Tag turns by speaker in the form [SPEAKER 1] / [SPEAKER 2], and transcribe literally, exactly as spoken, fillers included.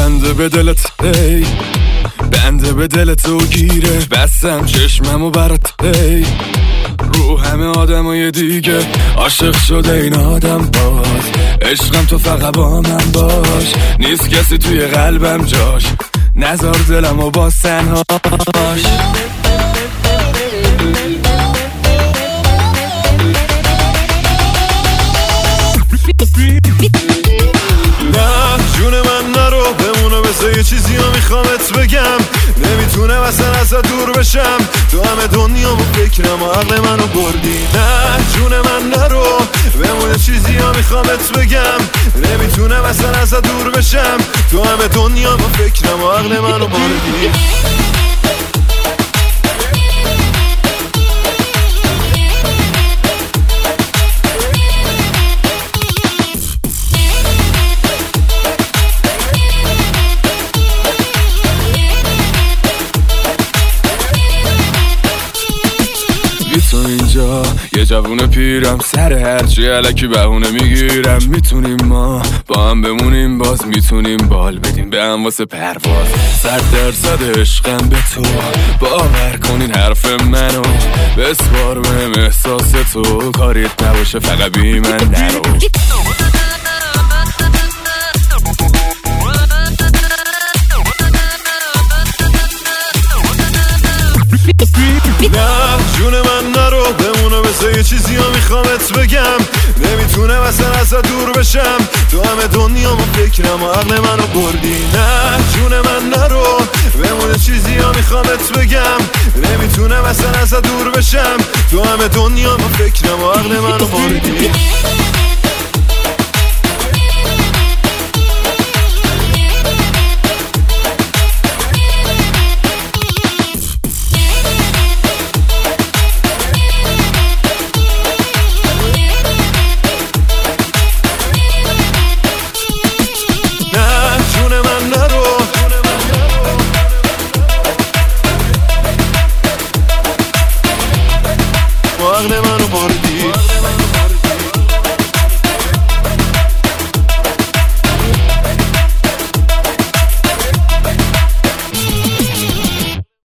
[SPEAKER 1] بنده به دلت ای، بنده به دلت و گیره، بستم چشممو برات ای، رو همه آدمای دیگه عاشق شده این آدم باز، عشقم تو فقط با من باش، نیست کسی توی قلبم جاش، نزار دلمو باز تنهاش. نه جون من نرو بمونو بسه یه چیزی رو میخوامت بگم، نمیتونم اصلا ازت دور بشم، تو همه دنیا با فکرم و عقل منو بردی. نه جون من نرو بمونه چیزی رو میخوامت بگم، نمیتونم اصلا ازت دور بشم، تو همه دنیا با فکرم و عقل منو بردی. تو اینجا یه جوون پیرم، سر هرچی علکی بهونه میگیرم، میتونیم ما با هم بمونیم، باز میتونیم بال بدیم به هم واسه پرواز، صد درصد عشقم به تو، باور کنین حرف منو، بسپار بهم احساس تو، کاریت نباشه فقط بی من نرو. نه جون من نرو بمونه بسه یه چیزی رو میخوامت بگم، نمیتونم اصلا ازت دور بشم، تو همه دنیا ما فکرم و عقل منو بردی. نه جون من نرو بمونه چیزی رو میخوامت بگم، نمیتونم اصلا ازت دور بشم، تو همه دنیا ما فکرم و عقل منو بردی.